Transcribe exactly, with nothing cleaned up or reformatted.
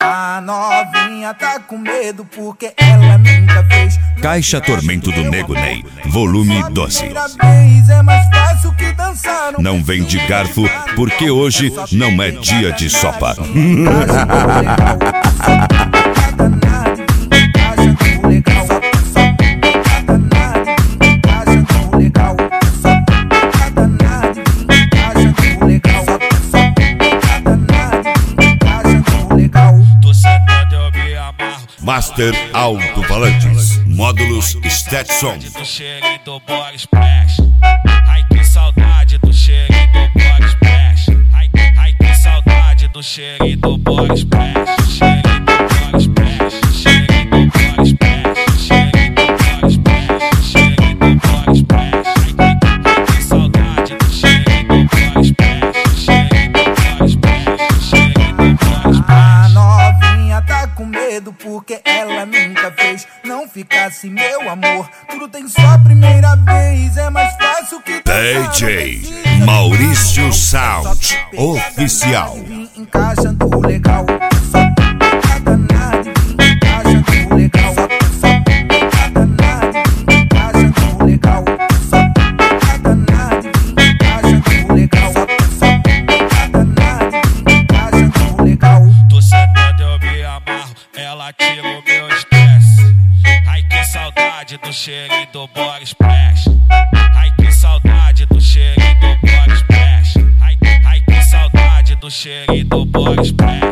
A novinha tá com medo porque ela nunca fez. Caixa Tormento do Nego Ney, volume doze. Não vem de garfo porque hoje não é dia de sopa. Master Alto-Falantes, módulos Stetson. Do cheirinho do body splash. Ai que saudade do cheirinho do body splash. Ai, ai que saudade do cheirinho do body splash. Cheirinho do body splash. Cheirinho do body splash. Cheirinho do body splash. Cheirinho do body splash. Ai, ai que saudade do cheirinho do body splash. Cheirinho do body splash. Cheirinho do body splash. A novinha tá com medo porque ela nunca fez. Não fica assim, meu amor, tudo tem só primeira vez. É mais fácil que D J Maurício Sound Oficial. Encaixando legal. Só cada nada encaixando legal. Só cada nada encaixando legal. Só cada nada encaixando legal. Só cada nada encaixando legal. Tô sentado, eu me amarro, ela tira o meu estresse. Ai que saudade do cheirinho do body splash. Ai que saudade do cheirinho do body splash. Ai, ai que saudade do cheirinho do body splash.